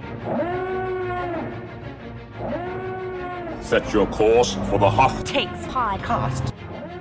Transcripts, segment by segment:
Set your course for the Hoth Takes podcast.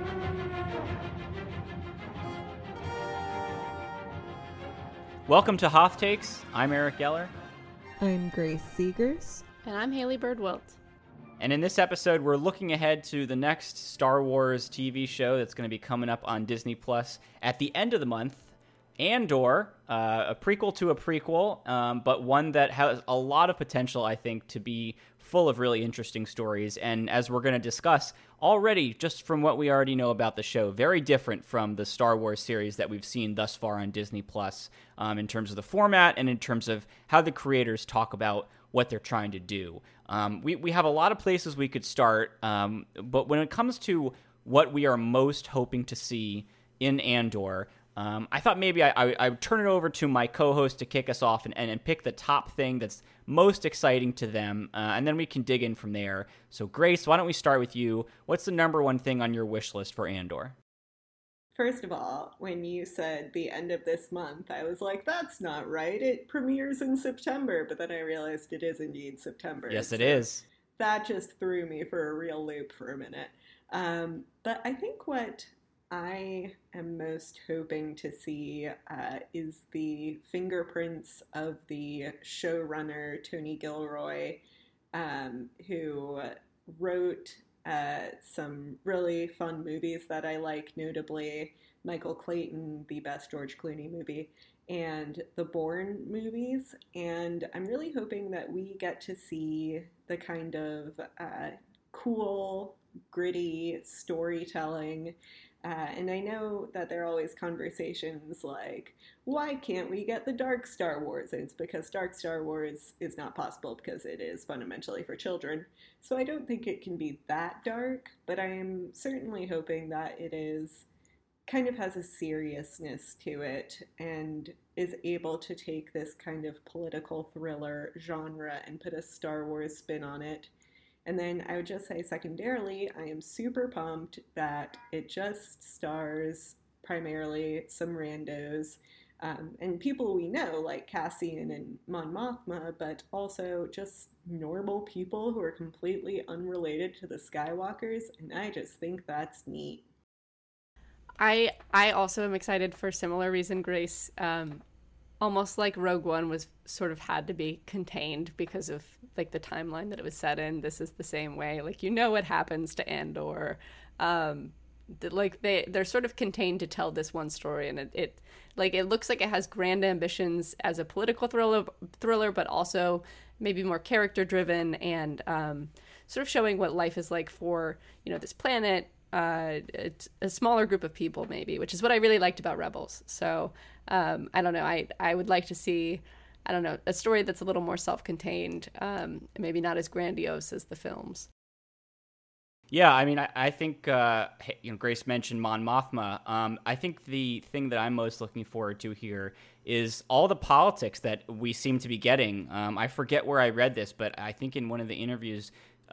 Welcome to Hoth Takes. I'm Eric Geller. I'm Grace Seegers. And I'm Haley Bird-Wilt. And in this episode, we're looking ahead to the next Star Wars TV show that's going to be coming up on Disney Plus at the end of the month. Andor, a prequel to a prequel, but one that has a lot of potential, I think, to be full of really interesting stories. And as we're going to discuss already, just from what we already know about the show, very different from the Star Wars series that we've seen thus far on Disney Plus, in terms of the format and in terms of how the creators talk about what they're trying to do. We have a lot of places we could start, but when it comes to what we are most hoping to see in Andor, I thought maybe I would turn it over to my co-host to kick us off and pick the top thing that's most exciting to them, and then we can dig in from there. So, Grace, why don't we start with you? What's the number one thing on your wish list for Andor? First of all, when you said the end of this month, I was like, that's not right. It premieres in September, but then I realized it is indeed September. Yes, it is. That just threw me for a real loop for a minute. But I think what I am most hoping to see is the fingerprints of the showrunner, Tony Gilroy, who wrote some really fun movies that I like, notably Michael Clayton, the best George Clooney movie, and the Bourne movies. And I'm really hoping that we get to see the kind of cool, gritty storytelling. And I know that there are always conversations like, why can't we get the Dark Star Wars? And it's because Dark Star Wars is not possible because it is fundamentally for children. So I don't think it can be that dark, but I am certainly hoping that it is kind of has a seriousness to it and is able to take this kind of political thriller genre and put a Star Wars spin on it. And then I would just say secondarily, I am super pumped that it just stars primarily some randos and people we know like Cassian and Mon Mothma, but also just normal people who are completely unrelated to the Skywalkers. And I just think that's neat. I also am excited for a similar reason, Grace. Almost like Rogue One was sort of had to be contained because of like the timeline that it was set in. This is the same way. Like, you know what happens to Andor. Like they're sort of contained to tell this one story, and it looks like it has grand ambitions as a political thriller, but also maybe more character driven and sort of showing what life is like for, you know, this planet. It's a smaller group of people maybe, which is what I really liked about Rebels. So I don't know, I would like to see, I don't know, a story that's a little more self-contained, maybe not as grandiose as the films. Yeah, I mean, I think, Grace mentioned Mon Mothma. I think the thing that I'm most looking forward to here is all the politics that we seem to be getting. I forget where I read this, but I think in one of the interviews,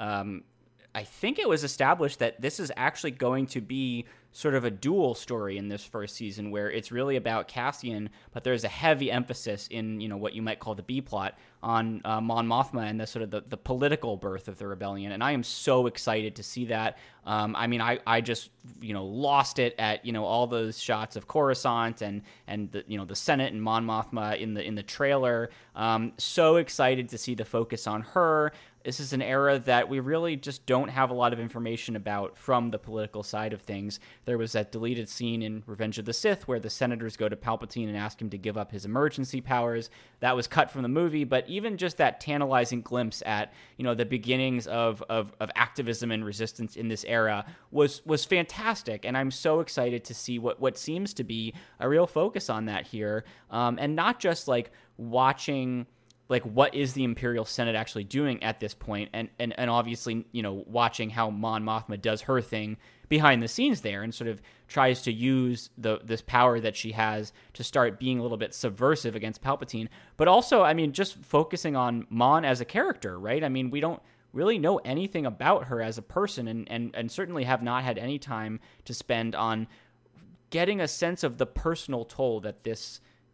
I think it was established that this is actually going to be sort of a dual story in this first season where it's really about Cassian, but there's a heavy emphasis in, you know, what you might call the B plot on Mon Mothma and the sort of the political birth of the rebellion. And I am so excited to see that. I mean, I just, you know, lost it at, you know, all those shots of Coruscant and the, you know, the Senate and Mon Mothma in the trailer. So excited to see the focus on her. This is an era that we really just don't have a lot of information about from the political side of things. There was that deleted scene in Revenge of the Sith where the senators go to Palpatine and ask him to give up his emergency powers. That was cut from the movie, but even just that tantalizing glimpse at, you know, the beginnings of activism and resistance in this era was fantastic. And I'm so excited to see what seems to be a real focus on that here. And not just like watching, like, what is the Imperial Senate actually doing at this point? And obviously, you know, watching how Mon Mothma does her thing behind the scenes there and sort of tries to use this power that she has to start being a little bit subversive against Palpatine. But also, I mean, just focusing on Mon as a character, right? I mean, we don't really know anything about her as a person and certainly have not had any time to spend on getting a sense of the personal toll that this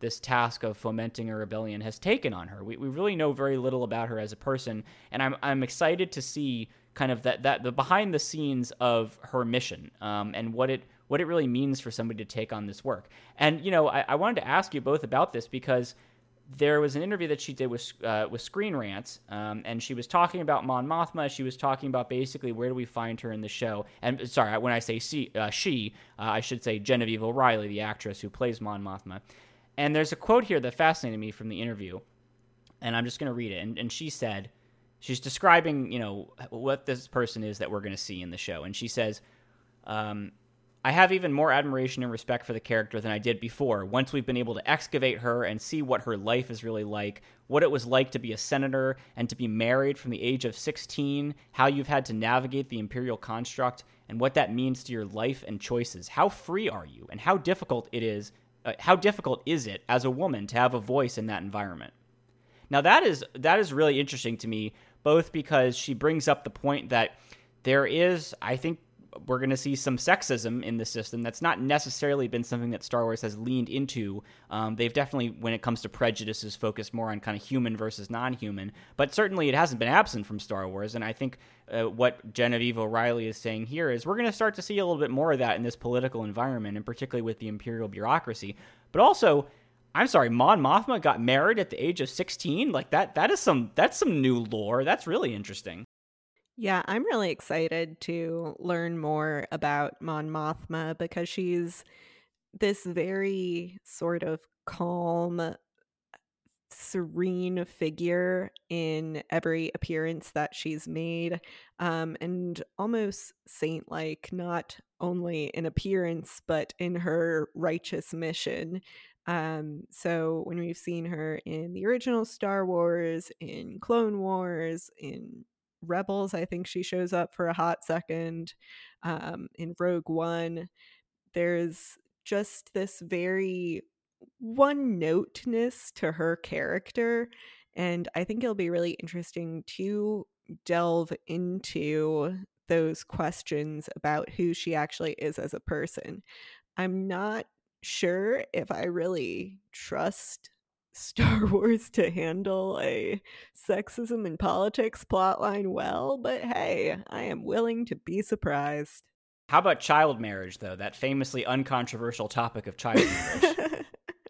this task of fomenting a rebellion has taken on her. We really know very little about her as a person, and I'm excited to see kind of that the behind the scenes of her mission, and what it really means for somebody to take on this work. And I wanted to ask you both about this because there was an interview that she did with Screen Rants, and she was talking about Mon Mothma. She was talking about basically where do we find her in the show. And sorry, when I say she, I should say Genevieve O'Reilly, the actress who plays Mon Mothma. And there's a quote here that fascinated me from the interview, and I'm just going to read it. And she said, she's describing, what this person is that we're going to see in the show. And she says, I have even more admiration and respect for the character than I did before, once we've been able to excavate her and see what her life is really like, what it was like to be a senator and to be married from the age of 16, how you've had to navigate the imperial construct, and what that means to your life and choices. How free are you, and how difficult is it as a woman to have a voice in that environment? Now that is really interesting to me, both because she brings up the point that there is, I think, we're going to see some sexism in the system. That's not necessarily been something that Star Wars has leaned into. They've definitely, when it comes to prejudices, focused more on kind of human versus non-human. But certainly it hasn't been absent from Star Wars. And I think what Genevieve O'Reilly is saying here is we're going to start to see a little bit more of that in this political environment, and particularly with the Imperial bureaucracy. But also, I'm sorry, Mon Mothma got married at the age of 16? Like that's some new lore. That's really interesting. Yeah, I'm really excited to learn more about Mon Mothma because she's this very sort of calm, serene figure in every appearance that she's made, and almost saint-like, not only in appearance, but in her righteous mission. So when we've seen her in the original Star Wars, in Clone Wars, in Rebels, I think she shows up for a hot second, in Rogue One, there's just this very one-noteness to her character, and I think it'll be really interesting to delve into those questions about who she actually is as a person. I'm not sure if I really trust Star Wars to handle a sexism in politics plotline well, but hey, I am willing to be surprised. How about child marriage, though? That famously uncontroversial topic of child marriage.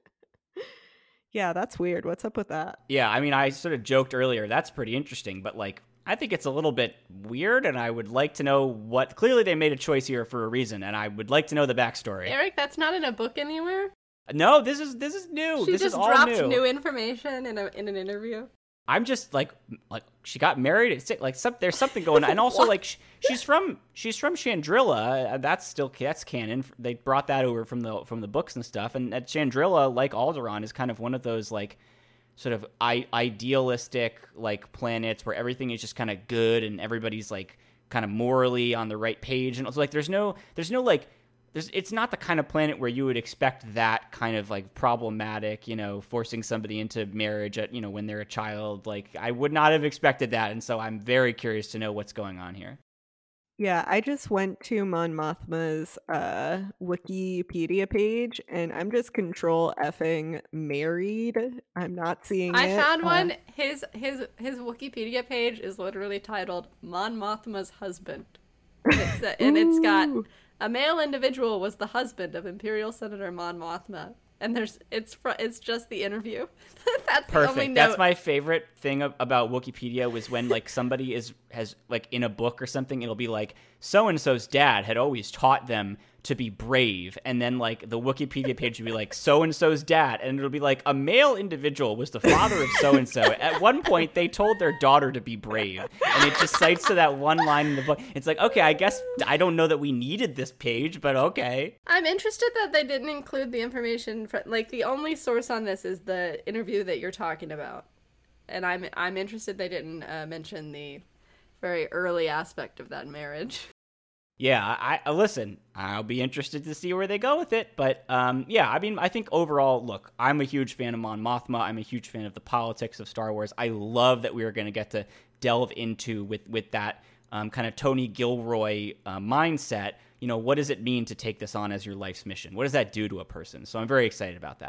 Yeah, that's weird. What's up with that? Yeah, I mean, I sort of joked earlier, that's pretty interesting, but I think it's a little bit weird, and I would like to know what... Clearly they made a choice here for a reason, and I would like to know the backstory. Eric, that's not in a book anywhere? No, this is new. She this just is all dropped new. new information in an interview. I'm just like she got married. It's there's something going on, and also she's from Chandrilla. That's canon. They brought that over from the books and stuff. And at Chandrilla, like Alderaan, is kind of one of those sort of idealistic planets where everything is just kind of good and everybody's kind of morally on the right page. And it's it's not the kind of planet where you would expect that kind of problematic, forcing somebody into marriage at, when they're a child. I would not have expected that. And so I'm very curious to know what's going on here. Yeah, I just went to Mon Mothma's Wikipedia page, and I'm just control effing married. I'm not seeing it. I found one. His Wikipedia page is literally titled Mon Mothma's husband. And it's got... A male individual was the husband of Imperial Senator Mon Mothma, and it's just the interview. That's perfect. The only note. That's my favorite thing about Wikipedia was when somebody has in a book or something, it'll be so and so's dad had always taught them to be brave, and then the Wikipedia page would be so and so's dad, and it'll be a male individual was the father of so and so. At one point, they told their daughter to be brave, and it just cites to that one line in the book. It's okay, I guess I don't know that we needed this page, but okay. I'm interested that they didn't include the information. The only source on this is the interview that you're talking about, and I'm interested they didn't mention the very early aspect of that marriage. Yeah, listen, I'll be interested to see where they go with it. But, yeah, I mean, I think overall, look, I'm a huge fan of Mon Mothma. I'm a huge fan of the politics of Star Wars. I love that we are going to get to delve into with that kind of Tony Gilroy mindset. What does it mean to take this on as your life's mission? What does that do to a person? So I'm very excited about that.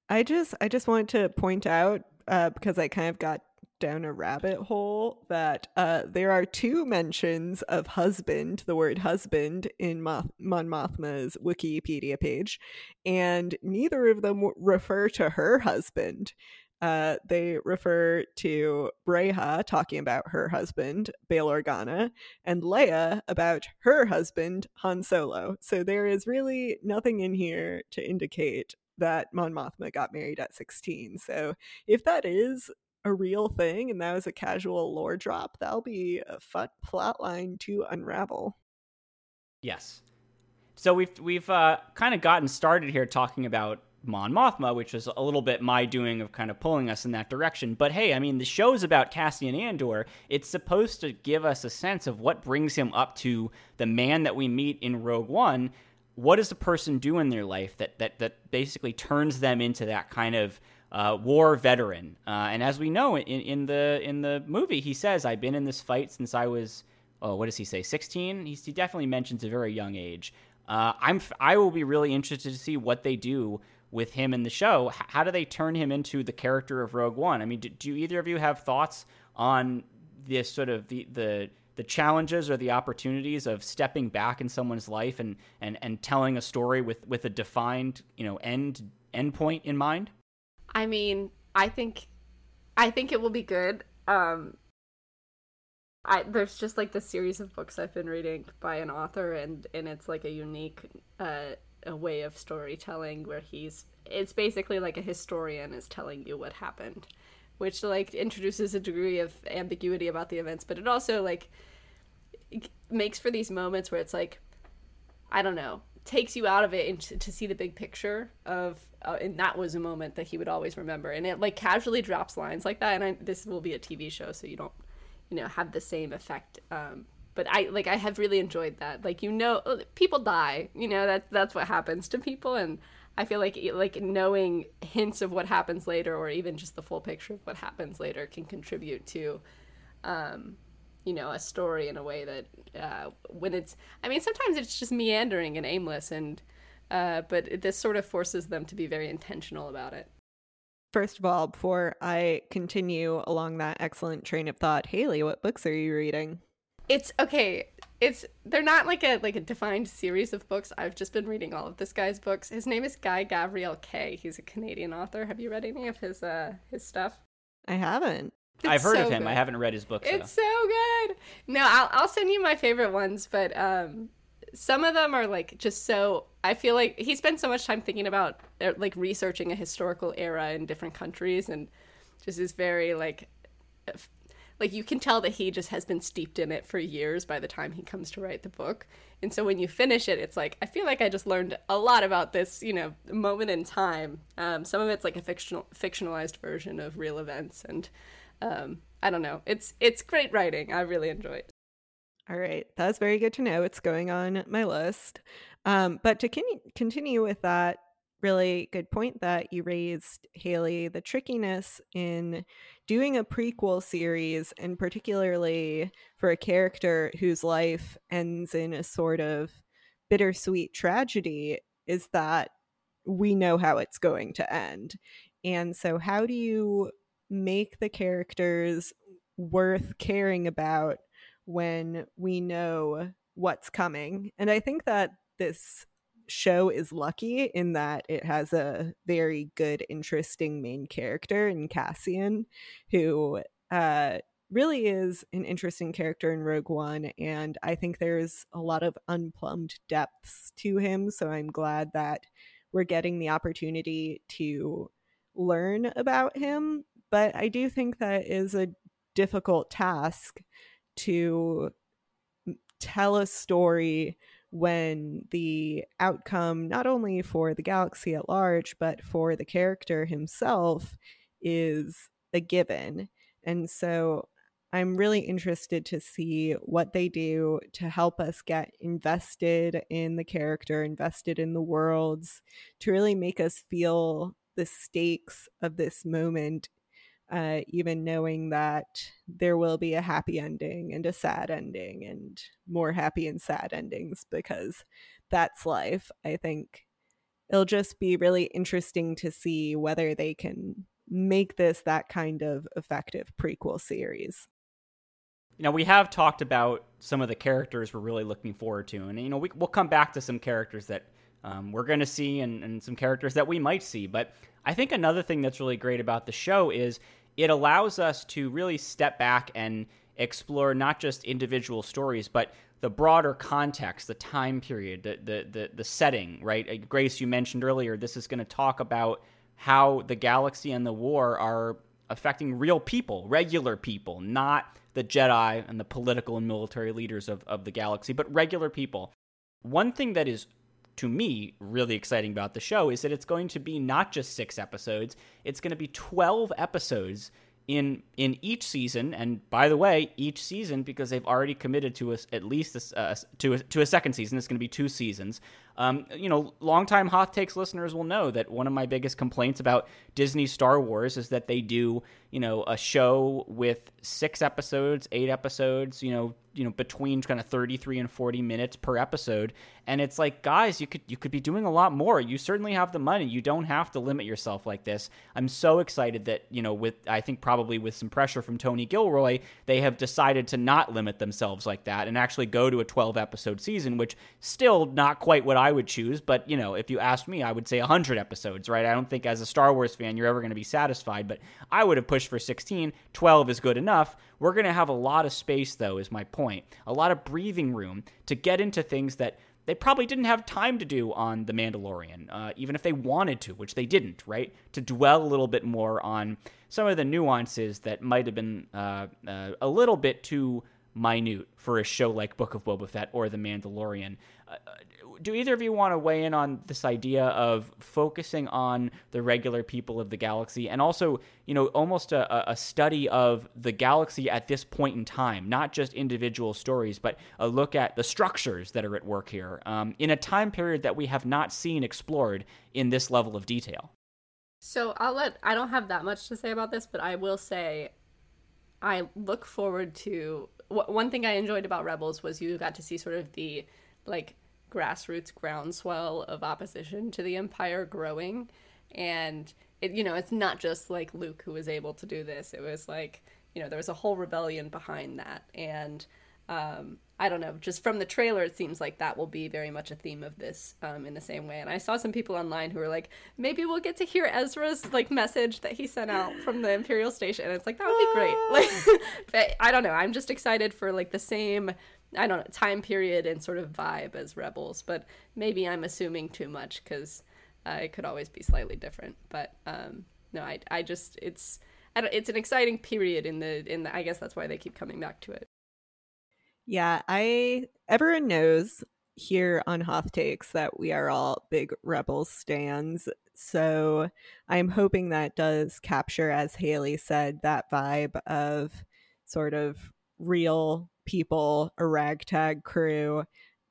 I just wanted to point out, because I kind of got down a rabbit hole, that there are two mentions of husband, the word husband, in Mon Mothma's Wikipedia page, and neither of them refer to her husband. They refer to Breha talking about her husband, Bail Organa, and Leia about her husband, Han Solo. So there is really nothing in here to indicate that Mon Mothma got married at 16. So if that is a real thing and that was a casual lore drop, that'll be a fun plot line to unravel. Yes. So we've kind of gotten started here talking about Mon Mothma, which is a little bit my doing of kind of pulling us in that direction. But hey, I mean, the show's about Cassian Andor. It's supposed to give us a sense of what brings him up to the man that we meet in Rogue One. What does a person do in their life that basically turns them into that kind of war veteran? And as we know in the movie, he says, "I've been in this fight since I was." Oh, what does he say? 16? He definitely mentions a very young age. I will be really interested to see what they do with him in the show. How do they turn him into the character of Rogue One? I mean, do either of you have thoughts on this sort of the challenges or the opportunities of stepping back in someone's life and telling a story with a defined, end point in mind? I mean, I think it will be good. There's just like this series of books I've been reading by an author, and it's like a unique a way of storytelling where it's basically like a historian is telling you what happened, which like introduces a degree of ambiguity about the events, but it also like makes for these moments where it's like, I don't know, takes you out of it and to see the big picture of and that was a moment that he would always remember, and it like casually drops lines like that. And this will be a TV show, so you don't have the same effect, but I have really enjoyed that. Like, people die, that's what happens to people, and I feel like knowing hints of what happens later, or even just the full picture of what happens later, can contribute to a story in a way that when it's, I mean, sometimes it's just meandering and aimless, and but this sort of forces them to be very intentional about it. First of all, before I continue along that excellent train of thought, Haley, what books are you reading? It's okay. They're not like a defined series of books. I've just been reading all of this guy's books. His name is Guy Gavriel Kay. He's a Canadian author. Have you read any of his stuff? I haven't. I've heard of him. Good. I haven't read his books. It's so good. No, I'll send you my favorite ones, but some of them are like just so, I feel like he spent so much time thinking about like researching a historical era in different countries, and just is very like you can tell that he just has been steeped in it for years by the time he comes to write the book. And so when you finish it, it's like, I feel like I just learned a lot about this, moment in time. Some of it's like a fictionalized version of real events, and I don't know. It's great writing. I really enjoy it. All right. That's very good to know. It's going on my list. But to continue with that really good point that you raised, Haley, the trickiness in doing a prequel series, and particularly for a character whose life ends in a sort of bittersweet tragedy, is that we know how it's going to end. And so how do you make the characters worth caring about when we know what's coming? And I think that this show is lucky in that it has a very good, interesting main character in Cassian, who really is an interesting character in Rogue One, and I think there's a lot of unplumbed depths to him, so I'm glad that we're getting the opportunity to learn about him. But I do think that is a difficult task to tell a story when the outcome, not only for the galaxy at large, but for the character himself, is a given. And so I'm really interested to see what they do to help us get invested in the character, invested in the worlds, to really make us feel the stakes of this moment, even knowing that there will be a happy ending and a sad ending and more happy and sad endings, because that's life. I think it'll just be really interesting to see whether they can make this that kind of effective prequel series. We have talked about some of the characters we're really looking forward to, and we'll come back to some characters that we're going to see and some characters that we might see. But I think another thing that's really great about the show is it allows us to really step back and explore not just individual stories, but the broader context, the time period, the setting, right? Grace, you mentioned earlier, this is going to talk about how the galaxy and the war are affecting real people, regular people, not the Jedi and the political and military leaders of the galaxy, but regular people. One thing that is, to me, really exciting about the show is that it's going to be not just 6 episodes, it's going to be 12 episodes in each season. And by the way, each season, because they've already committed to us at least to a second season, it's going to be 2 seasons. Longtime Hot Takes listeners will know that one of my biggest complaints about Disney Star Wars is that they do, a show with 6 episodes, 8 episodes, between kind of 33 and 40 minutes per episode. And it's like, guys, you could be doing a lot more. You certainly have the money. You don't have to limit yourself like this. I'm so excited that, I think probably with some pressure from Tony Gilroy, they have decided to not limit themselves like that and actually go to a 12 episode season, which still not quite what I would choose. But, if you asked me, I would say 100 episodes, right? I don't think as a Star Wars fan, you're ever going to be satisfied, but I would have pushed for 16. 12 is good enough. We're going to have a lot of space, though, is my point. A lot of breathing room to get into things that they probably didn't have time to do on The Mandalorian, even if they wanted to, which they didn't, right? To dwell a little bit more on some of the nuances that might have been a little bit too minute for a show like Book of Boba Fett or The Mandalorian. Do either of you want to weigh in on this idea of focusing on the regular people of the galaxy and also, almost a study of the galaxy at this point in time, not just individual stories, but a look at the structures that are at work here in a time period that we have not seen explored in this level of detail? So I don't have that much to say about this, but I will say I look forward to, one thing I enjoyed about Rebels was you got to see sort of the, grassroots groundswell of opposition to the Empire growing. And, it's not just, Luke who was able to do this. It was, there was a whole rebellion behind that. And, I don't know, just from the trailer, it seems like that will be very much a theme of this in the same way. And I saw some people online who were like, maybe we'll get to hear Ezra's, message that he sent out from the Imperial Station. And it's like, that would be great. But I don't know. I'm just excited for, the same, I don't know, time period and sort of vibe as Rebels, but maybe I'm assuming too much because it could always be slightly different. But no, I just it's an exciting period in the I guess that's why they keep coming back to it. Yeah, everyone knows here on Hoth Takes that we are all big Rebels stans, so I'm hoping that does capture, as Haley said, that vibe of sort of real people, a ragtag crew,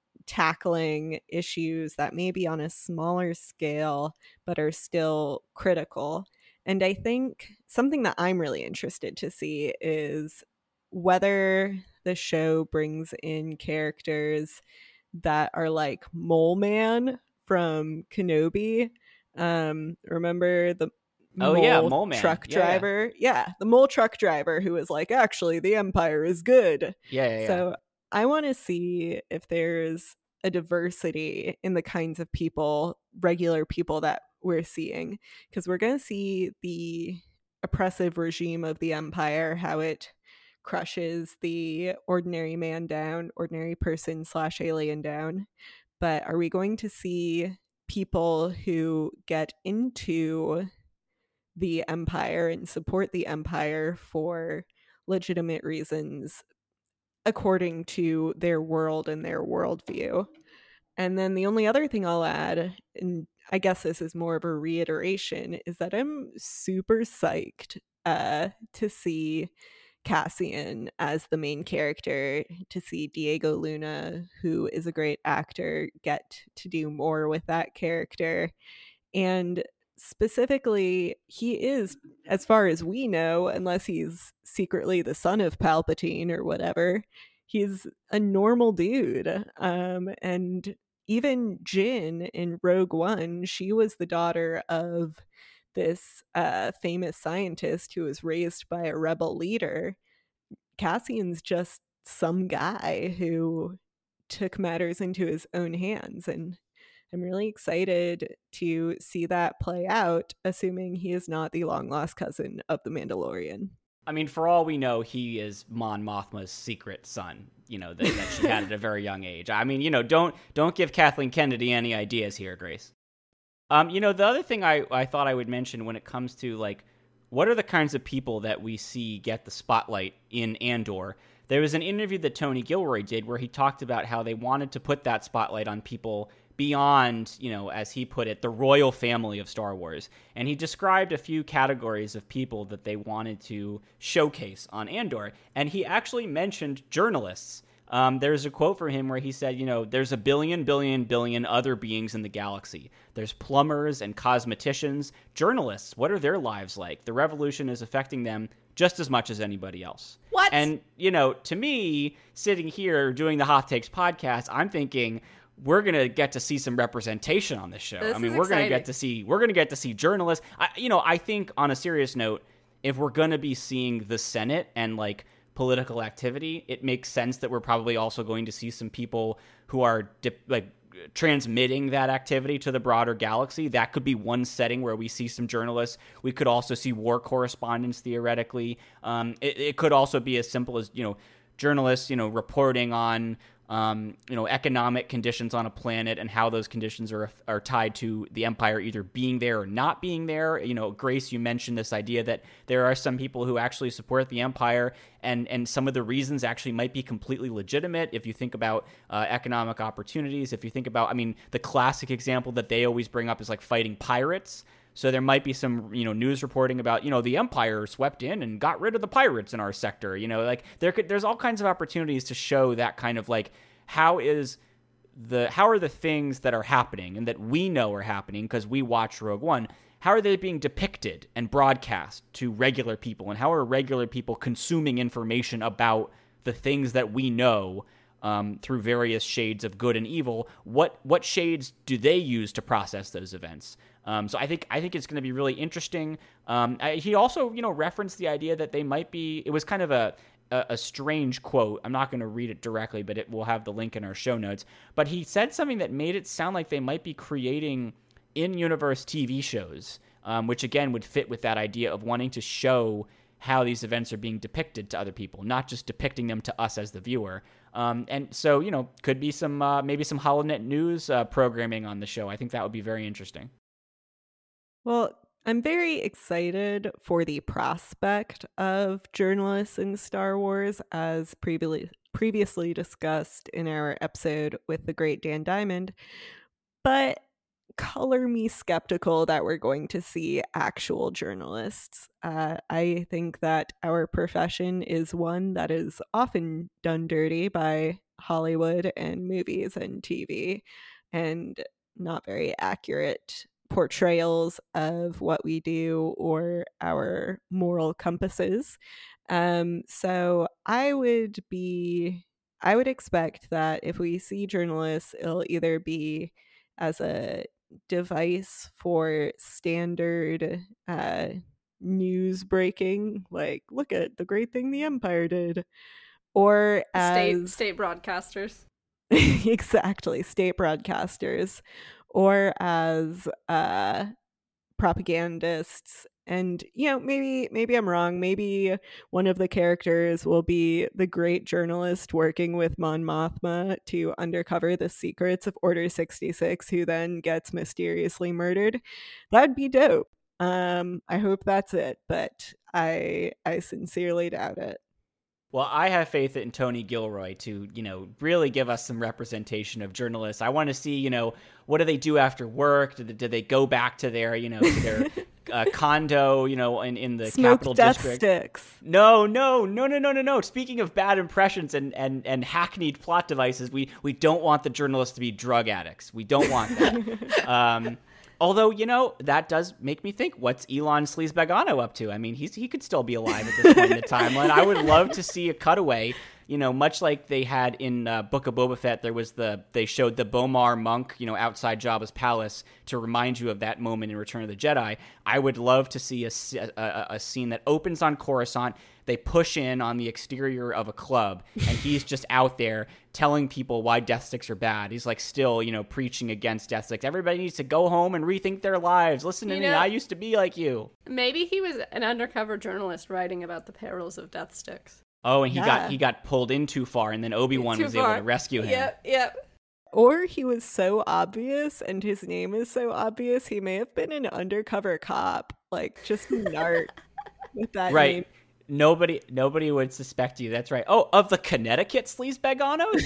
tackling issues that may be on a smaller scale but are still critical. And I think something that I'm really interested to see is whether the show brings in characters that are like Mole Man from Kenobi. Remember the Mole Man truck driver? Yeah, the mole truck driver who was like, actually, the Empire is good. Yeah. So I want to see if there's a diversity in the kinds of people, regular people that we're seeing, because we're going to see the oppressive regime of the Empire, how it crushes the ordinary man down, ordinary person / alien down. But are we going to see people who get into the Empire and support the Empire for legitimate reasons according to their world and their worldview? And then the only other thing I'll add, and I guess this is more of a reiteration, is that I'm super psyched to see Cassian as the main character, to see Diego Luna, who is a great actor, get to do more with that character. And specifically, he is, as far as we know, unless he's secretly the son of Palpatine or whatever, he's a normal dude. And even Jyn in Rogue One, she was the daughter of this famous scientist who was raised by a rebel leader. Cassian's just some guy who took matters into his own hands, and I'm really excited to see that play out, assuming he is not the long-lost cousin of the Mandalorian. I mean, for all we know, he is Mon Mothma's secret son, that she had at a very young age. I mean, don't give Kathleen Kennedy any ideas here, Grace. The other thing I thought I would mention when it comes to, like, what are the kinds of people that we see get the spotlight in Andor? There was an interview that Tony Gilroy did where he talked about how they wanted to put that spotlight on people beyond, as he put it, the royal family of Star Wars. And he described a few categories of people that they wanted to showcase on Andor. And he actually mentioned journalists. There's a quote from him where he said, there's a billion other beings in the galaxy. There's plumbers and cosmeticians, journalists. What are their lives like? The revolution is affecting them just as much as anybody else. What? And, to me, sitting here doing the Hot Takes podcast, I'm thinking, we're going to get to see some representation on this show. This I mean, is we're going to exciting. get to see journalists. I think on a serious note, if we're going to be seeing the Senate and like political activity, it makes sense that we're probably also going to see some people who are transmitting that activity to the broader galaxy. That could be one setting where we see some journalists. We could also see war correspondents theoretically. It could also be as simple as, journalists, reporting on economic conditions on a planet and how those conditions are tied to the Empire either being there or not being there. Grace, you mentioned this idea that there are some people who actually support the Empire, and some of the reasons actually might be completely legitimate. If you think about economic opportunities, if you think about, the classic example that they always bring up is like fighting pirates. So there might be some, news reporting about, the Empire swept in and got rid of the pirates in our sector. There's all kinds of opportunities to show that kind of like, how are the things that are happening and that we know are happening because we watch Rogue One, how are they being depicted and broadcast to regular people? And how are regular people consuming information about the things that we know through various shades of good and evil? What shades do they use to process those events? So I think it's going to be really interesting. He also, referenced the idea that they might be. It was kind of a strange quote. I'm not going to read it directly, but we'll have the link in our show notes. But he said something that made it sound like they might be creating in-universe TV shows, which again would fit with that idea of wanting to show how these events are being depicted to other people, not just depicting them to us as the viewer. And so, could be some maybe some HoloNet News programming on the show. I think that would be very interesting. Well, I'm very excited for the prospect of journalists in Star Wars, as previously discussed in our episode with the great Dan Diamond, but color me skeptical that we're going to see actual journalists. I think that our profession is one that is often done dirty by Hollywood and movies and TV, and not very accurate portrayals of what we do or our moral compasses. So I would expect that if we see journalists, it'll either be as a device for standard news breaking, like look at the great thing the Empire did, or as state broadcasters. Exactly, state broadcasters, or as propagandists. And maybe I'm wrong. Maybe one of the characters will be the great journalist working with Mon Mothma to uncover the secrets of Order 66, who then gets mysteriously murdered. That'd be dope. I hope that's it, but I sincerely doubt it. Well, I have faith in Tony Gilroy to, really give us some representation of journalists. I want to see, what do they do after work? Do they go back to their, to their condo, in the Smoke Capital death District? Sticks. No. Speaking of bad impressions and hackneyed plot devices, we don't want the journalists to be drug addicts. We don't want that. Although, that does make me think, what's Elon Sleazebagano up to? I mean, he could still be alive at this point in the timeline. I would love to see a cutaway much like they had in Book of Boba Fett, they showed the Bomar monk, outside Jabba's palace to remind you of that moment in Return of the Jedi. I would love to see a scene that opens on Coruscant. They push in on the exterior of a club, and he's just out there telling people why death sticks are bad. He's like still, preaching against death sticks. Everybody needs to go home and rethink their lives. Listen to me. I used to be like you. Maybe he was an undercover journalist writing about the perils of death sticks. Oh, and he got pulled in too far, and then Obi-Wan was able to rescue him. Yep. Or he was so obvious, and his name is so obvious, he may have been an undercover cop, like just a narc with that name. Nobody would suspect you. That's right. Oh, of the Connecticut Sleazebagonos?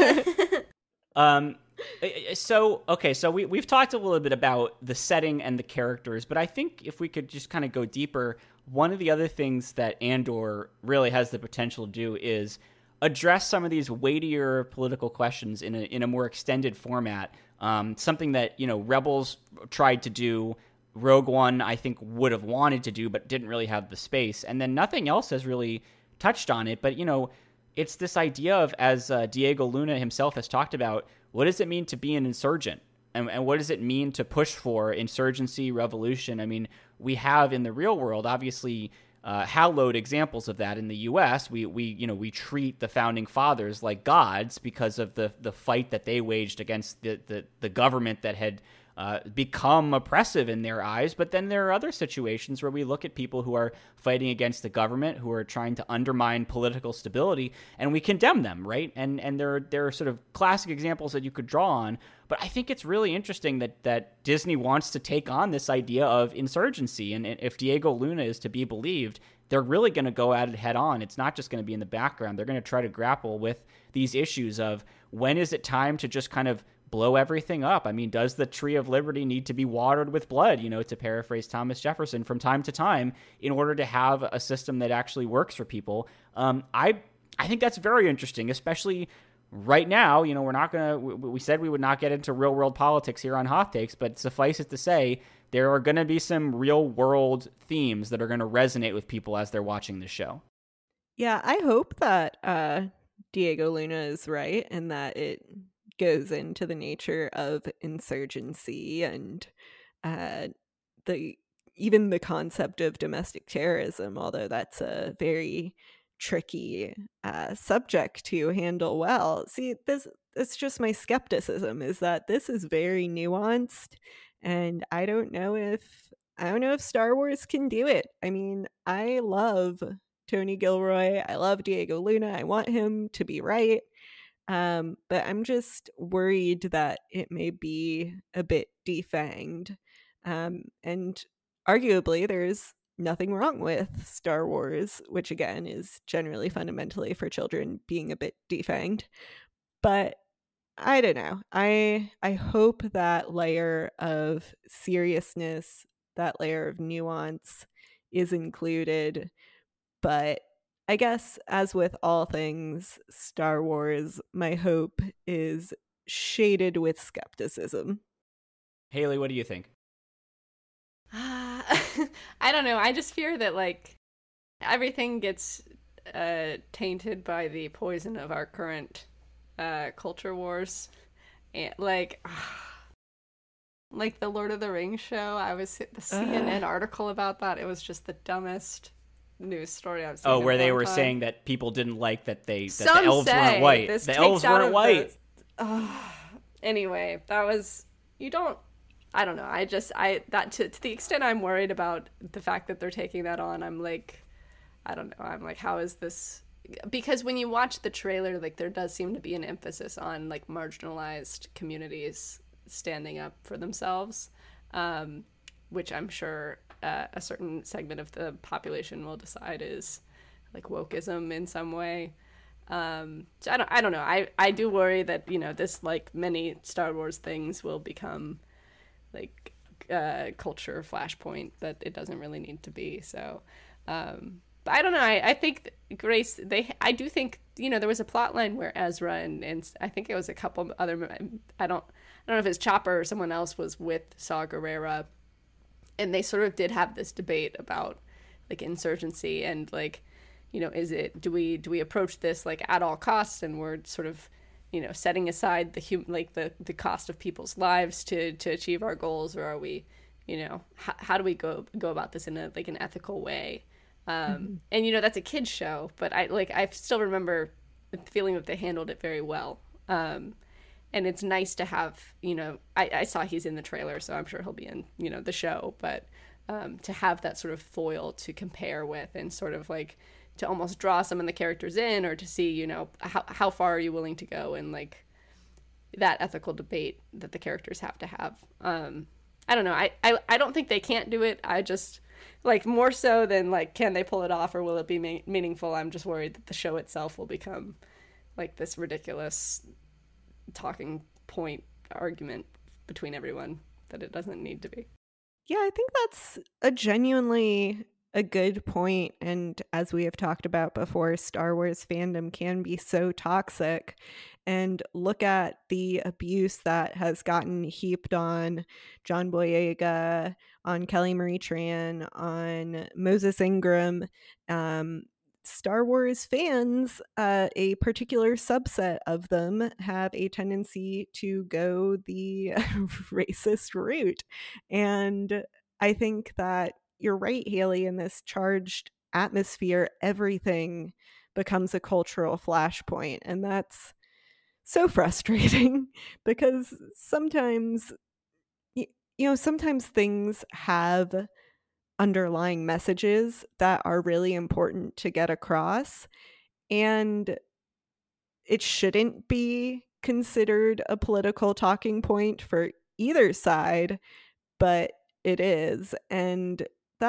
So we've talked a little bit about the setting and the characters, but I think if we could just kind of go deeper, one of the other things that Andor really has the potential to do is address some of these weightier political questions in a more extended format. Something that Rebels tried to do. Rogue One, I think, would have wanted to do, but didn't really have the space. And then nothing else has really touched on it. But, it's this idea of, as Diego Luna himself has talked about, what does it mean to be an insurgent? And what does it mean to push for insurgency, revolution? I mean, we have in the real world, obviously, hallowed examples of that in the U.S. We treat the founding fathers like gods because of the fight that they waged against the government that had become oppressive in their eyes. But then there are other situations where we look at people who are fighting against the government, who are trying to undermine political stability, and we condemn them, right? And there are sort of classic examples that you could draw on. But I think it's really interesting that Disney wants to take on this idea of insurgency. And if Diego Luna is to be believed, they're really going to go at it head on. It's not just going to be in the background. They're going to try to grapple with these issues of when is it time to just kind of blow everything up? I mean, does the Tree of Liberty need to be watered with blood, to paraphrase Thomas Jefferson, from time to time in order to have a system that actually works for people? I think that's very interesting, especially right now. We're not we said we would not get into real world politics here on Hot Takes, but suffice it to say, there are going to be some real world themes that are going to resonate with people as they're watching the show. Yeah, I hope that Diego Luna is right and that it goes into the nature of insurgency and even the concept of domestic terrorism, although that's a very tricky subject to handle well. See, it's just my skepticism is that this is very nuanced, and I don't know if Star Wars can do it. I mean, I love Tony Gilroy, I love Diego Luna, I want him to be right. But I'm just worried that it may be a bit defanged. And arguably there's nothing wrong with Star Wars, which again is generally fundamentally for children, being a bit defanged. But I don't know. I hope that layer of seriousness, that layer of nuance is included. But I guess, as with all things Star Wars, my hope is shaded with skepticism. Haley, what do you think? I don't know. I just fear that, everything gets tainted by the poison of our current culture wars. And, like the Lord of the Rings show, the CNN article about that, it was just the dumbest news story I've seen. Oh, where they were saying that people didn't like that the elves weren't white. The elves weren't white. Anyway, that was I don't know. To the extent I'm worried about the fact that they're taking that on, I'm like, I don't know. I'm like, how is this? Because when you watch the trailer, there does seem to be an emphasis on marginalized communities standing up for themselves, which I'm sure a certain segment of the population will decide is wokeism in some way. So I don't know. I do worry that this, many Star Wars things, will become culture flashpoint that it doesn't really need to be. So but I don't know. I think Grace, I do think there was a plot line where Ezra and I think it was a couple other, I don't know if it's Chopper or someone else was with Saw Gerrera, and they sort of did have this debate about insurgency and do we approach this like at all costs, and we're sort of, setting aside the cost of people's lives to achieve our goals, or are we, how do we go about this in an ethical way? And that's a kid's show, but I still remember the feeling that they handled it very well. And it's nice to have, I saw he's in the trailer, so I'm sure he'll be in, the show, but to have that sort of foil to compare with, and sort of like to almost draw some of the characters in, or to see, how far are you willing to go, and like that ethical debate that the characters have to have. I don't know. I don't think they can't do it. I just, like, more so than like, can they pull it off, or will it be meaningful? I'm just worried that the show itself will become like this ridiculous talking point argument between everyone that it doesn't need to be. Yeah, I think that's a genuinely a good point. And as we have talked about before, Star Wars fandom can be so toxic. And look at the abuse that has gotten heaped on John Boyega, on Kelly Marie Tran, on Moses Ingram. Star Wars fans, a particular subset of them, have a tendency to go the racist route. And I think that you're right, Haley, in this charged atmosphere, everything becomes a cultural flashpoint. And that's so frustrating because sometimes, sometimes things have underlying messages that are really important to get across, and it shouldn't be considered a political talking point for either side, but it is. And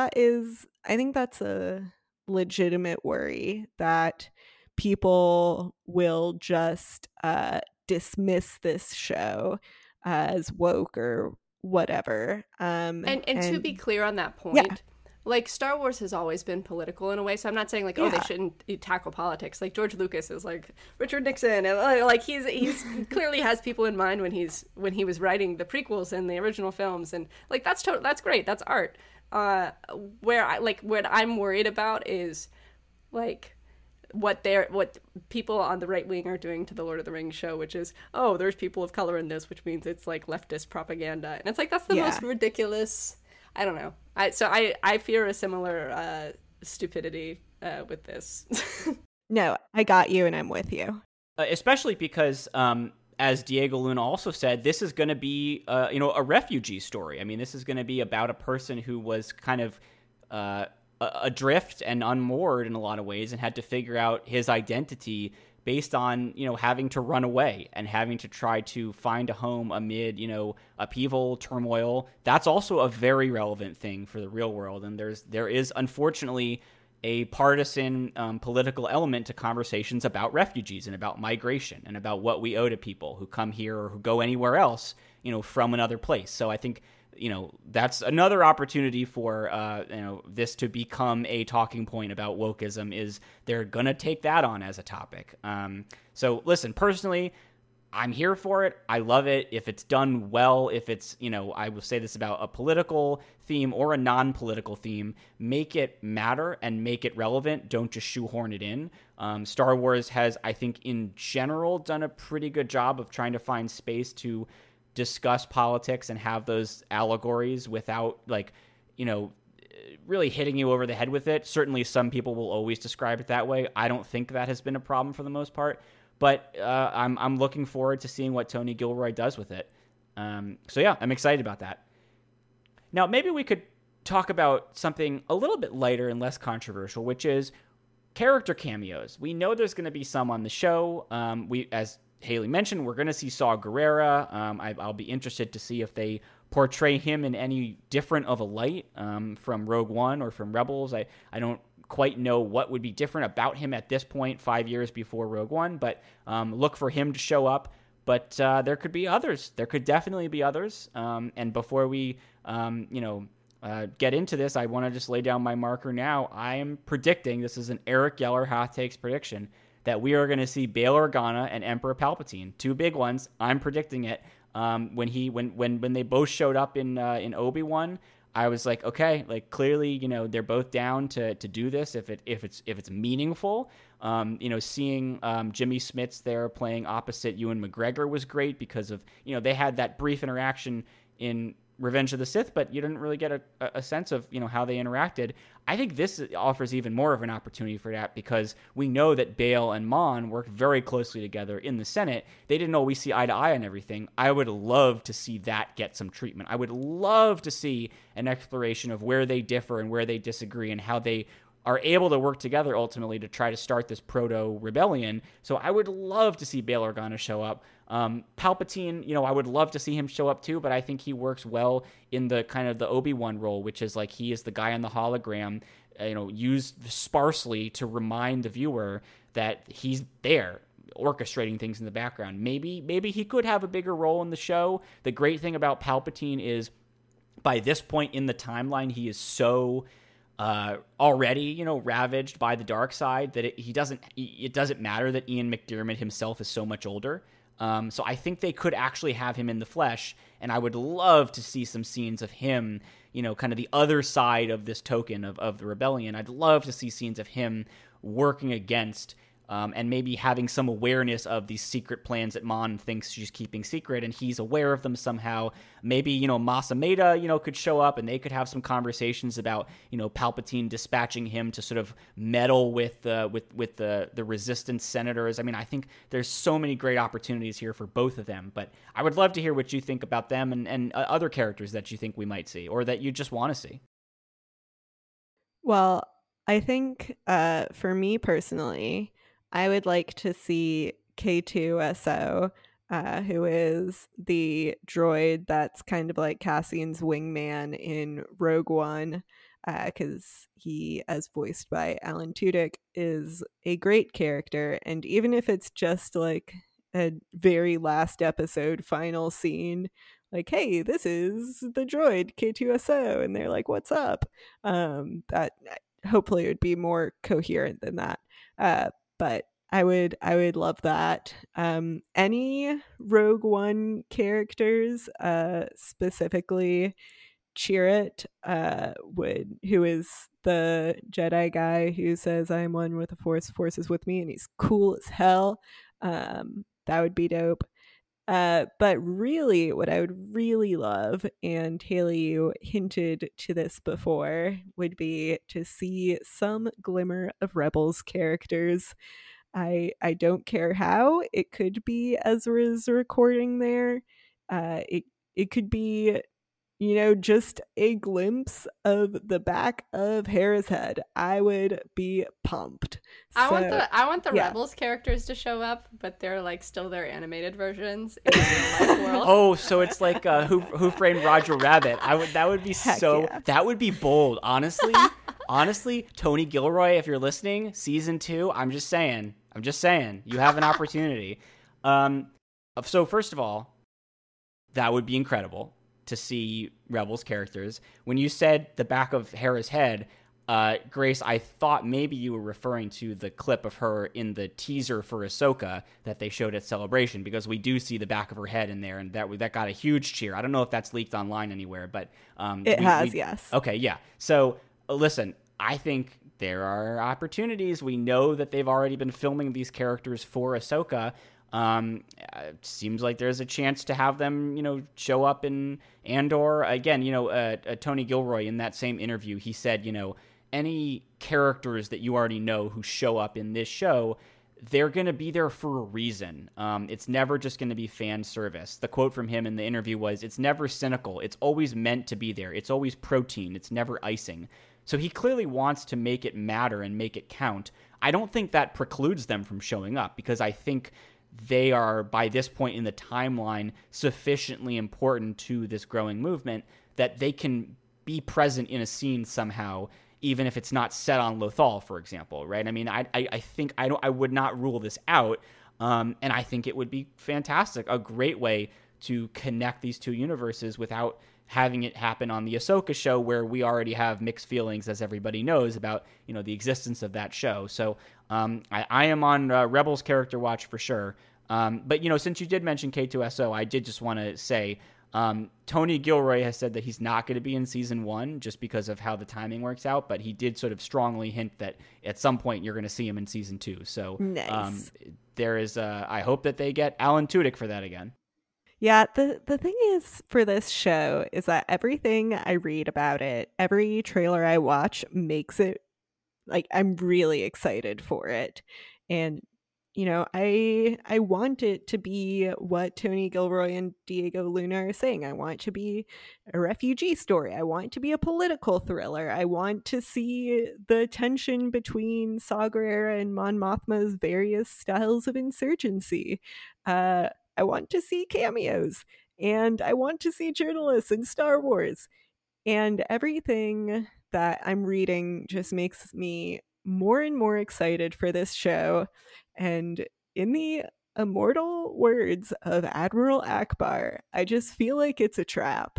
I think that's a legitimate worry, that people will just dismiss this show as woke or whatever. And to be clear on that point, yeah. Like, Star Wars has always been political in a way, so I'm not saying like, oh, they shouldn't tackle politics. Like, George Lucas is like Richard Nixon, and like he's clearly has people in mind when he was writing the prequels and the original films, and like that's great, that's art. What I'm worried about is like what people on the right wing are doing to the Lord of the Rings show, which is, oh, there's people of color in this, which means it's like leftist propaganda, and it's like that's the most ridiculous. I don't know. I fear a similar stupidity with this. No, I got you, and I'm with you. Especially because, as Diego Luna also said, this is going to be a refugee story. I mean, this is going to be about a person who was kind of adrift and unmoored in a lot of ways, and had to figure out his identity based on, having to run away and having to try to find a home amid, upheaval, turmoil. That's also a very relevant thing for the real world. And there is unfortunately a partisan political element to conversations about refugees and about migration and about what we owe to people who come here or who go anywhere else, from another place. So I think, that's another opportunity for, this to become a talking point about wokeism, is they're going to take that on as a topic. So listen, personally, I'm here for it. I love it. If it's done well, if it's, I will say this about a political theme or a non-political theme, make it matter and make it relevant. Don't just shoehorn it in. Star Wars has, I think, in general, done a pretty good job of trying to find space to discuss politics and have those allegories without really hitting you over the head with it. Certainly some people will always describe it that way. I don't think that has been a problem for the most part, but I'm looking forward to seeing what Tony Gilroy does with it. So yeah, I'm excited about that. Now, maybe we could talk about something a little bit lighter and less controversial, which is character cameos. We know there's going to be some on the show. As Haley mentioned, we're going to see Saw Gerrera. I'll be interested to see if they portray him in any different of a light from Rogue One or from Rebels. I don't quite know what would be different about him at this point, 5 years before Rogue One, but look for him to show up. But there could be others. There could definitely be others. And before we, get into this, I want to just lay down my marker now. I am predicting, this is an Eric Geller Hot Takes prediction, that we are going to see Bail Organa and Emperor Palpatine, two big ones. I'm predicting it. When they both showed up in Obi-Wan, I was like, okay, like clearly, you know, they're both down to do this if it's meaningful. You know, seeing Jimmy Smits there playing opposite Ewan McGregor was great because of, you know, they had that brief interaction in Revenge of the Sith, but you didn't really get a sense of, you know, how they interacted. I think this offers even more of an opportunity for that because we know that Bail and Mon worked very closely together in the Senate. They didn't always see eye to eye on everything. I would love to see that get some treatment. I would love to see an exploration of where they differ and where they disagree and how they are able to work together ultimately to try to start this proto-rebellion. So I would love to see Bail Organa show up. Palpatine, you know, I would love to see him show up too, but I think he works well in the kind of the Obi-Wan role, which is like he is the guy on the hologram, you know, used sparsely to remind the viewer that he's there orchestrating things in the background. Maybe he could have a bigger role in the show. The great thing about Palpatine is by this point in the timeline, he is so already, you know, ravaged by the dark side that it doesn't matter that Ian McDiarmid himself is so much older. So I think they could actually have him in the flesh, and I would love to see some scenes of him, you know, kind of the other side of this token of the rebellion. I'd love to see scenes of him working against and maybe having some awareness of these secret plans that Mon thinks she's keeping secret, and he's aware of them somehow. Maybe, you know, Mas Amedda, you know, could show up, and they could have some conversations about, you know, Palpatine dispatching him to sort of meddle with the resistance senators. I mean, I think there's so many great opportunities here for both of them, but I would love to hear what you think about them and other characters that you think we might see or that you just want to see. Well, I think for me personally, I would like to see K2SO, who is the droid that's kind of like Cassian's wingman in Rogue One, because he, as voiced by Alan Tudyk, is a great character. And even if it's just like a very last episode final scene, like, hey, this is the droid K2SO, and they're like, what's up? That hopefully would be more coherent than that. But I would love that. Any Rogue One characters, specifically Chirrut, who is the Jedi guy who says, "I am one with the Force is with me," and he's cool as hell. That would be dope. But really, what I would really love, and Haley, you hinted to this before, would be to see some glimmer of Rebels characters. I don't care how. It could be Ezra's recording there. It could be, you know, just a glimpse of the back of Hera's head. I would be pumped. I want the Rebels characters to show up, but they're like still their animated versions in the real life world. Oh, so it's like Who Framed Roger Rabbit? That would be that would be bold, honestly. Honestly, Tony Gilroy, if you're listening, season 2, I'm just saying, you have an opportunity. So first of all, that would be incredible to see Rebels characters. When you said the back of Hera's head, Grace, I thought maybe you were referring to the clip of her in the teaser for Ahsoka that they showed at Celebration, because we do see the back of her head in there, and that got a huge cheer. I don't know if that's leaked online anywhere, but it has, yes. Okay, yeah. So listen, I think there are opportunities. We know that they've already been filming these characters for Ahsoka. It seems like there's a chance to have them, you know, show up in Andor. Again, you know, Tony Gilroy in that same interview, he said, you know, any characters that you already know who show up in this show, they're going to be there for a reason. It's never just going to be fan service. The quote from him in the interview was, "It's never cynical. It's always meant to be there. It's always protein. It's never icing." So he clearly wants to make it matter and make it count. I don't think that precludes them from showing up, because I think they are, by this point in the timeline, sufficiently important to this growing movement that they can be present in a scene somehow, even if it's not set on Lothal, for example, right? I mean, I think I would not rule this out, and I think it would be fantastic, a great way to connect these two universes without having it happen on the Ahsoka show, where we already have mixed feelings, as everybody knows, about, you know, the existence of that show. So I am on Rebels character watch for sure. But, you know, since you did mention K2SO, I did just want to say Tony Gilroy has said that he's not going to be in season 1 just because of how the timing works out, but he did sort of strongly hint that at some point you're going to see him in season 2. So nice. There is, I hope that they get Alan Tudyk for that again. Yeah, the thing is for this show is that everything I read about it, every trailer I watch makes it like I'm really excited for it. And I want it to be what Tony Gilroy and Diego Luna are saying. I want it to be a refugee story. I want it to be a political thriller. I want to see the tension between Saw Gerrera and Mon Mothma's various styles of insurgency. I want to see cameos, and I want to see journalists in Star Wars. And everything that I'm reading just makes me more and more excited for this show. And in the immortal words of Admiral Akbar, I just feel like it's a trap.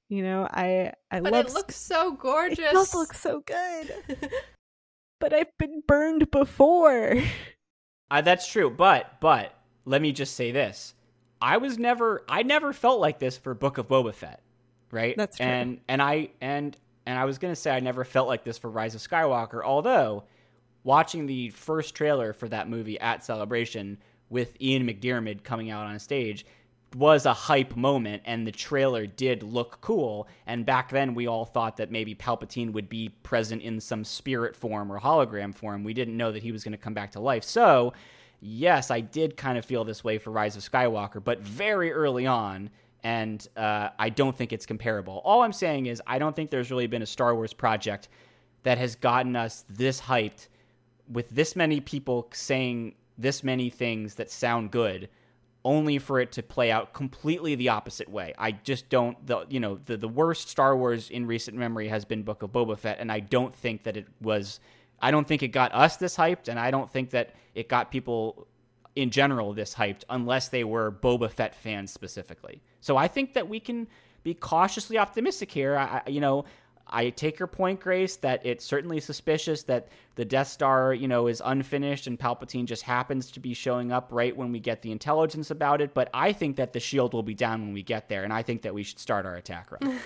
I but love it looks so gorgeous. It does look so good. But I've been burned before. That's true, but let me just say this. I never felt like this for Book of Boba Fett, right? That's true. And I was going to say I never felt like this for Rise of Skywalker, although watching the first trailer for that movie at Celebration with Ian McDiarmid coming out on stage was a hype moment, and the trailer did look cool. And back then we all thought that maybe Palpatine would be present in some spirit form or hologram form. We didn't know that he was going to come back to life. So yes, I did kind of feel this way for Rise of Skywalker, but very early on, and I don't think it's comparable. All I'm saying is I don't think there's really been a Star Wars project that has gotten us this hyped with this many people saying this many things that sound good, only for it to play out completely the opposite way. I just don't, the worst Star Wars in recent memory has been Book of Boba Fett, and I don't think that I don't think it got us this hyped, and I don't think that it got people in general this hyped unless they were Boba Fett fans specifically. So I think that we can be cautiously optimistic here. I take your point, Grace, that it's certainly suspicious that the Death Star, is unfinished and Palpatine just happens to be showing up right when we get the intelligence about it. But I think that the shield will be down when we get there, and I think that we should start our attack run.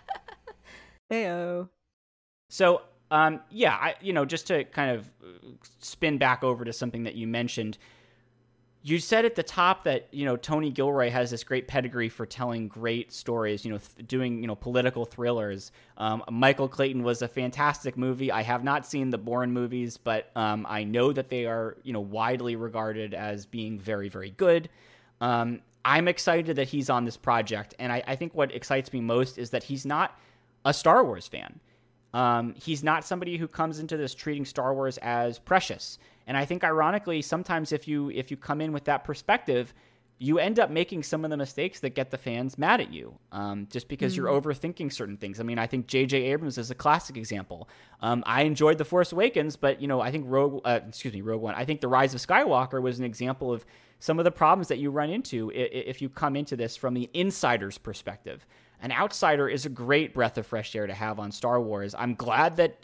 Heyo. So, just to kind of spin back over to something that you mentioned, you said at the top that, Tony Gilroy has this great pedigree for telling great stories, doing, political thrillers. Michael Clayton was a fantastic movie. I have not seen the Bourne movies, but I know that they are, widely regarded as being very, very good. I'm excited that he's on this project, and I think what excites me most is that he's not a Star Wars fan. He's not somebody who comes into this treating Star Wars as precious. And I think, ironically, sometimes if you come in with that perspective, you end up making some of the mistakes that get the fans mad at you, just because you're overthinking certain things. I mean, I think J.J. Abrams is a classic example. I enjoyed The Force Awakens, but I think Rogue One. I think The Rise of Skywalker was an example of some of the problems that you run into if you come into this from the insider's perspective. An outsider is a great breath of fresh air to have on Star Wars. I'm glad that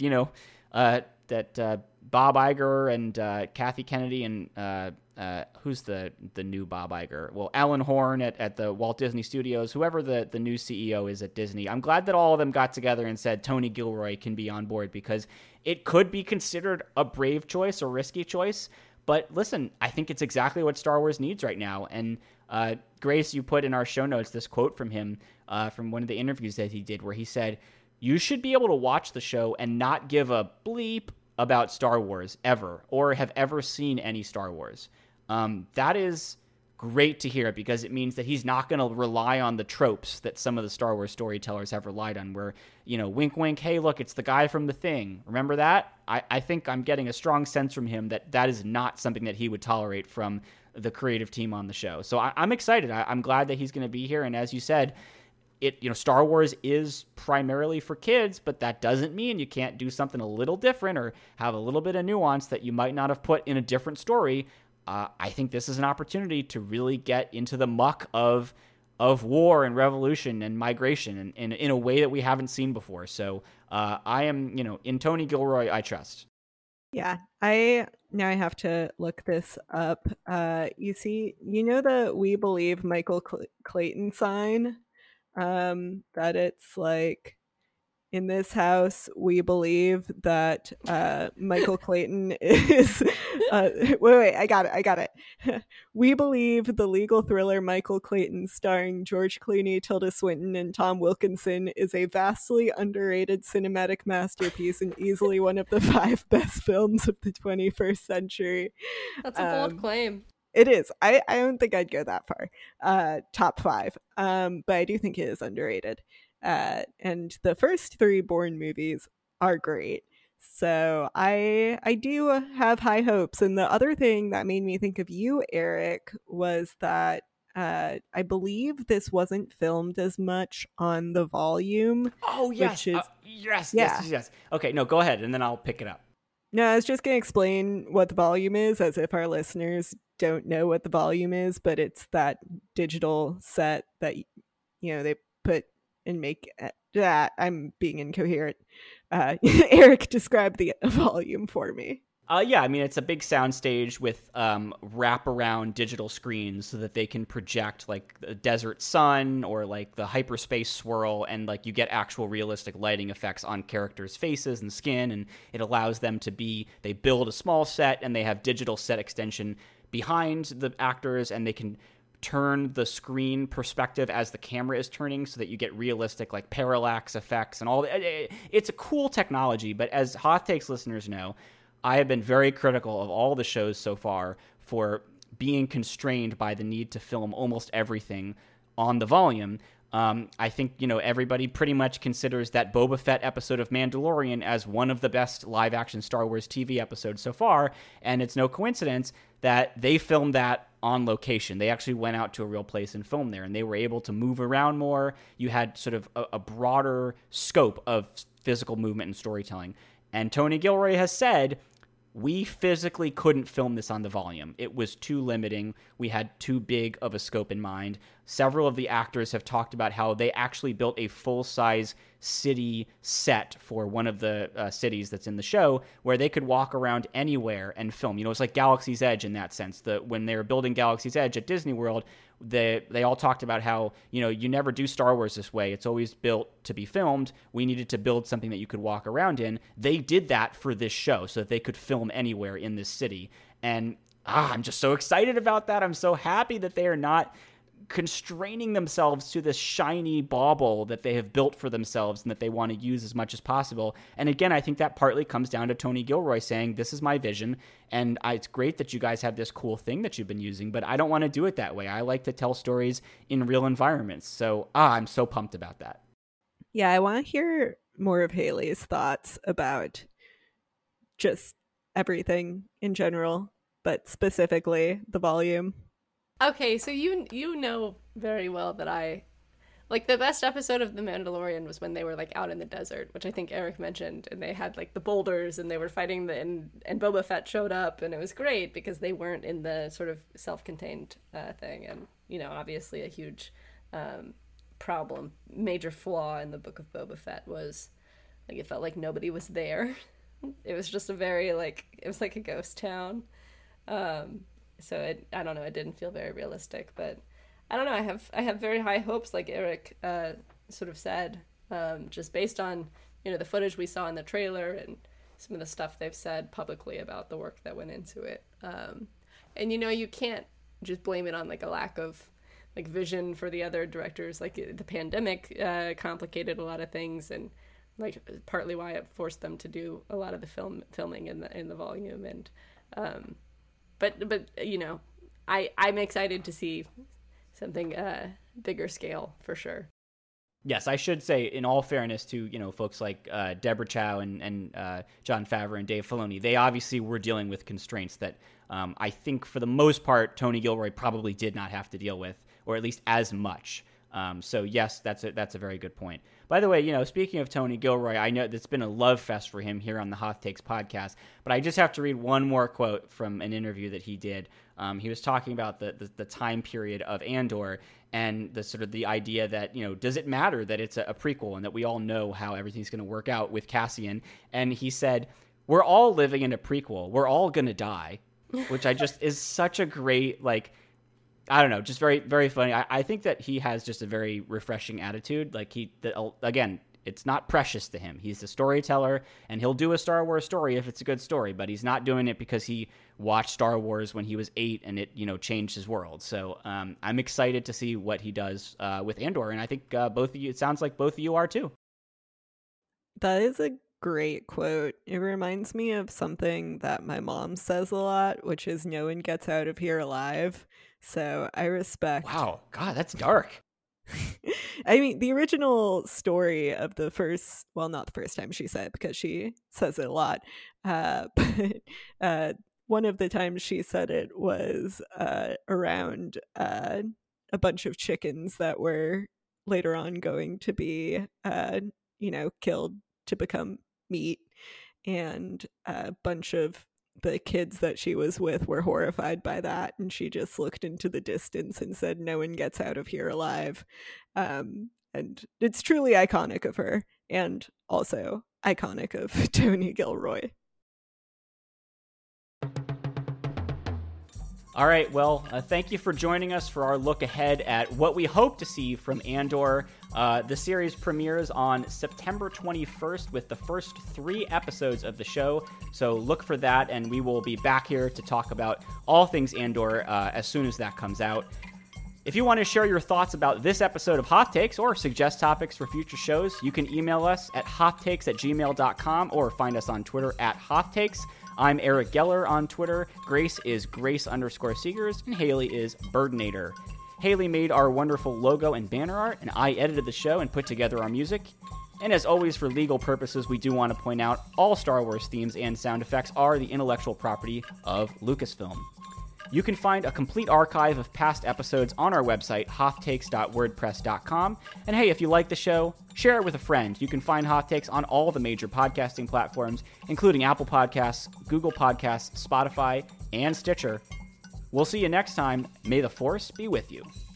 Bob Iger and Kathy Kennedy and who's the new Bob Iger? Well, Alan Horn at the Walt Disney Studios, whoever the new CEO is at Disney. I'm glad that all of them got together and said Tony Gilroy can be on board, because it could be considered a brave choice or risky choice. But listen, I think it's exactly what Star Wars needs right now. And Grace, you put in our show notes this quote from him from one of the interviews that he did, where he said, "You should be able to watch the show and not give a bleep about Star Wars ever, or have ever seen any Star Wars." That is great to hear, because it means that he's not going to rely on the tropes that some of the Star Wars storytellers have relied on, where, wink, wink, hey, look, it's the guy from The Thing. Remember that? I think I'm getting a strong sense from him that is not something that he would tolerate from the creative team on the show. So I'm excited. I'm glad that he's going to be here. And as you said, Star Wars is primarily for kids, but that doesn't mean you can't do something a little different or have a little bit of nuance that you might not have put in a different story. I think this is an opportunity to really get into the muck of war and revolution and migration and in a way that we haven't seen before. So I am, in Tony Gilroy, I trust. Yeah, I have to look this up. You see, the "We Believe Michael Clayton" sign That it's like, in this house, we believe that Michael Clayton is. Wait, I got it. We believe the legal thriller Michael Clayton, starring George Clooney, Tilda Swinton, and Tom Wilkinson, is a vastly underrated cinematic masterpiece and easily one of the 5 best films of the 21st century. That's a bold claim. It is. I don't think I'd go that far. Top 5. But I do think it is underrated. And the first 3 Bourne movies are great. So I do have high hopes. And the other thing that made me think of you, Eric, was that I believe this wasn't filmed as much on the volume. Oh, yes. Which is, yes. Okay, no, go ahead, and then I'll pick it up. No, I was just going to explain what the volume is, as if our listeners don't know what the volume is, but it's that digital set that, they put and make that. I'm being incoherent. Eric, describe the volume for me. Yeah, I mean, it's a big soundstage with wraparound digital screens so that they can project like the desert sun or like the hyperspace swirl, and like you get actual realistic lighting effects on characters' faces and skin, and it allows them to they build a small set and they have digital set extension behind the actors, and they can turn the screen perspective as the camera is turning so that you get realistic like parallax effects and all that. It's a cool technology, but as Hot Takes listeners know, I have been very critical of all the shows so far for being constrained by the need to film almost everything on the volume. I think, everybody pretty much considers that Boba Fett episode of Mandalorian as one of the best live-action Star Wars TV episodes so far, and it's no coincidence that they filmed that on location. They actually went out to a real place and filmed there, and they were able to move around more. You had sort of a broader scope of physical movement and storytelling. And Tony Gilroy has said, we physically couldn't film this on the volume. It was too limiting. We had too big of a scope in mind. Several of the actors have talked about how they actually built a full-size city set for one of the cities that's in the show where they could walk around anywhere and film. It's like Galaxy's Edge in that sense. When they were building Galaxy's Edge at Disney World, they all talked about how, you never do Star Wars this way. It's always built to be filmed. We needed to build something that you could walk around in. They did that for this show so that they could film anywhere in this city. And I'm just so excited about that. I'm so happy that they are not constraining themselves to this shiny bauble that they have built for themselves and that they want to use as much as possible. And again, I think that partly comes down to Tony Gilroy saying, this is my vision, and it's great that you guys have this cool thing that you've been using, but I don't want to do it that way. I like to tell stories in real environments. So I'm so pumped about that. Yeah, I want to hear more of Haley's thoughts about just everything in general, but specifically the volume. Okay, so you know very well that I like the best episode of The Mandalorian was when they were like out in the desert, which I think Eric mentioned, and they had like the boulders and they were fighting and Boba Fett showed up, and it was great because they weren't in the sort of self-contained thing, and obviously a huge problem, major flaw in the Book of Boba Fett was like it felt like nobody was there. It was just a very it was like a ghost town. So I don't know, it didn't feel very realistic, but I don't know, I have very high hopes, like Eric sort of said, just based on, the footage we saw in the trailer and some of the stuff they've said publicly about the work that went into it. And you can't just blame it on like a lack of like vision for the other directors. Like the pandemic complicated a lot of things, and like partly why it forced them to do a lot of the filming in the volume. And but I'm excited to see something bigger scale for sure. Yes, I should say, in all fairness to folks like Deborah Chow and Jon Favreau and Dave Filoni, they obviously were dealing with constraints that I think for the most part Tony Gilroy probably did not have to deal with, or at least as much. So yes, that's a very good point. By the way, speaking of Tony Gilroy, I know it's been a love fest for him here on the Hot Takes podcast, but I just have to read one more quote from an interview that he did. He was talking about the time period of Andor and the sort of the idea that, does it matter that it's a prequel and that we all know how everything's going to work out with Cassian? And he said, we're all living in a prequel. We're all going to die, which I just is such a great, I don't know, just very, very funny. I think that he has just a very refreshing attitude. Like again, it's not precious to him. He's a storyteller, and he'll do a Star Wars story if it's a good story, but he's not doing it because he watched Star Wars when he was 8 and it, changed his world. So I'm excited to see what he does with Andor, and I think both of you, it sounds like both of you are too. That is a great quote. It reminds me of something that my mom says a lot, which is no one gets out of here alive. So I respect. Wow. God, that's dark. I mean, the original story of the first, well, not the first time she said it because she says it a lot, but one of the times she said it was around a bunch of chickens that were later on going to be, killed to become meat, and a bunch of the kids that she was with were horrified by that, and she just looked into the distance and said, no one gets out of here alive. And it's truly iconic of her, and also iconic of Tony Gilroy. All right, well, thank you for joining us for our look ahead at what we hope to see from Andor. The series premieres on September 21st with the first 3 episodes of the show, so look for that, and we will be back here to talk about all things Andor as soon as that comes out. If you want to share your thoughts about this episode of Hot Takes or suggest topics for future shows, you can email us at hottakes@gmail.com or find us on Twitter @HotTakes. I'm Eric Geller on Twitter. Grace is Grace_Seegers, and Haley is Birdinator. Haley made our wonderful logo and banner art, and I edited the show and put together our music. And as always, for legal purposes, we do want to point out all Star Wars themes and sound effects are the intellectual property of Lucasfilm. You can find a complete archive of past episodes on our website, hottakes.wordpress.com. And hey, if you like the show, share it with a friend. You can find Hot Takes on all the major podcasting platforms, including Apple Podcasts, Google Podcasts, Spotify, and Stitcher. We'll see you next time. May the Force be with you.